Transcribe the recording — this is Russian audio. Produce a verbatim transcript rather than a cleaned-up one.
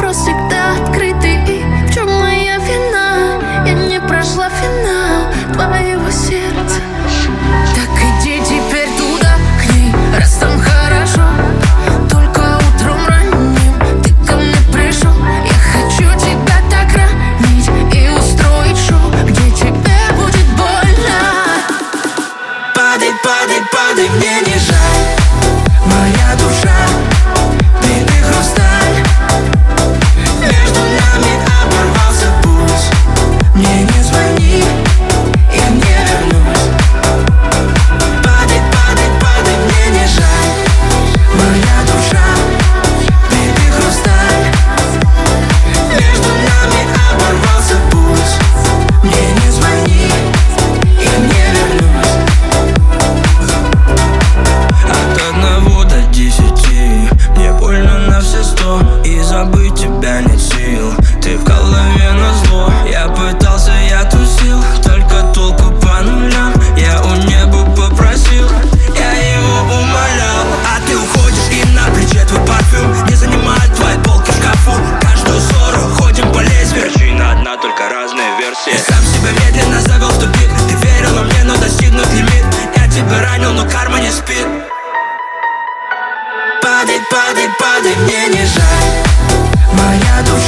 вопрос всегда открытый. И в чем моя вина? Я не прошла финал твоего сердца. Так иди теперь туда, к ней, раз там хорошо. Только утром ранним ты ко мне пришел. Я хочу тебя так ранить и устроить шоу, где тебе будет больно. Падай, падай, падай, мне не жаль. Моя душа, ты хрусталь. Между нами оборвался путь. Мне не звони, я не вернусь. Падай, падай, падай, мне не жаль. Моя душа, ты хрусталь. Между нами оборвался путь. Мне не звони, я не вернусь. От одного до десяти мне больно на все сто, и забыть тебя нет сил. Ты в голове назло. Я пытался, я тусил, только толку по нулям. Я у неба попросил, я его умолял. А ты уходишь, и на плече твой парфюм не занимает твои полки в шкафу. Каждую ссору ходим по лезвию. Причина одна, только разные версии. Я сам себя медленно завел в тупик. Ты верила мне, но достигнут лимит. Я тебя ранил, но карма не спит. Падай, падай, падай, мне не жаль. Моя душа.